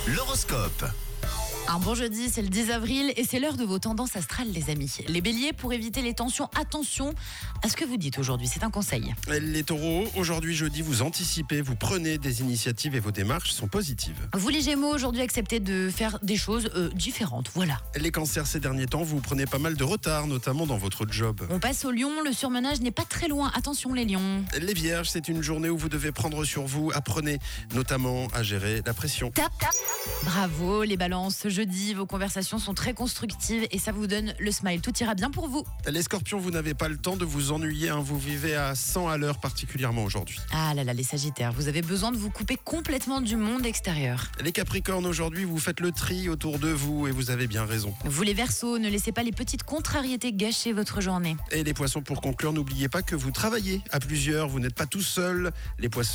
L'horoscope. Un bon jeudi, c'est le 10 avril et c'est l'heure de vos tendances astrales, les amis. Les béliers, pour éviter les tensions, attention à ce que vous dites aujourd'hui, c'est un conseil. Les taureaux, aujourd'hui jeudi, vous anticipez, vous prenez des initiatives et vos démarches sont positives. Vous les gémeaux, aujourd'hui acceptez de faire des choses différentes, voilà. Les cancers, ces derniers temps, vous prenez pas mal de retard, notamment dans votre job. On passe au lion, le surmenage n'est pas très loin, attention les lions. Les vierges, c'est une journée où vous devez prendre sur vous, apprenez notamment à gérer la pression. Tap, tap. Bravo les balances, jeudi, vos conversations sont très constructives et ça vous donne le smile, tout ira bien pour vous. Les scorpions, vous n'avez pas le temps de vous ennuyer, vous vivez à 100 à l'heure particulièrement aujourd'hui. Ah là là, les sagittaires, vous avez besoin de vous couper complètement du monde extérieur. Les capricornes, aujourd'hui, vous faites le tri autour de vous et vous avez bien raison. Vous les verseaux, ne laissez pas les petites contrariétés gâcher votre journée. Et les poissons, pour conclure, n'oubliez pas que vous travaillez à plusieurs, vous n'êtes pas tout seul. Les poissons